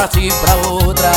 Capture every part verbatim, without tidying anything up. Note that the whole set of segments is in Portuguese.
partir pra outra.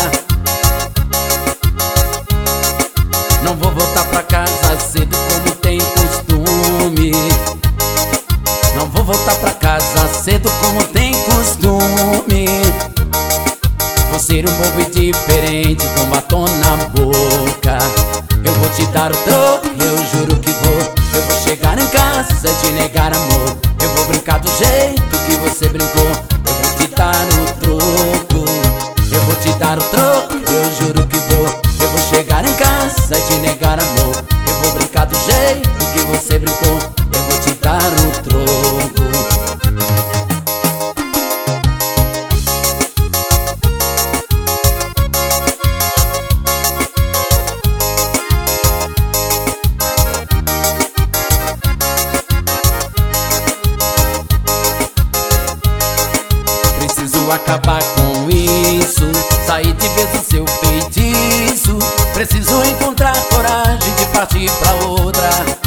Não vou voltar pra casa cedo como tem costume. Não vou voltar pra casa cedo como tem costume. Vou ser um bobo diferente com batom na boca. Eu vou te dar o troco, eu juro que vou. Eu vou chegar em casa e te negar amor. Eu vou brincar do jeito que você brincou. Eu vou te dar o troco, eu vou te dar o troco, eu juro que vou. Eu vou chegar em casa e te negar amor. Eu vou brincar do jeito que você brincou. Eu vou te dar o troco. Preciso acabar com isso, sair de vez do seu feitiço. Preciso encontrar coragem de partir pra outra.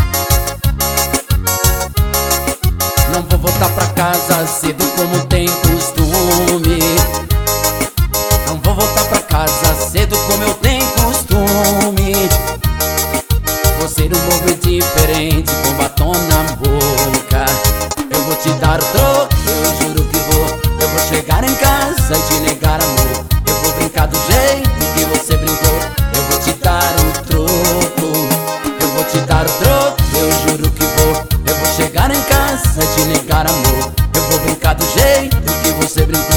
Não vou voltar pra casa cedo como tem costume. Não vou voltar pra casa cedo como eu tenho costume. Vou ser um bobo diferente com batom na boca. Eu vou te dar o troco, eu juro que vou. Eu vou chegar em casa e te negar amor. Eu vou brincar do jeito que você brincou. Eu vou te dar o troco, eu vou te dar o troco, eu juro que vou. Eu vou chegar em casa e te negar amor. Eu vou brincar do jeito que você brincou.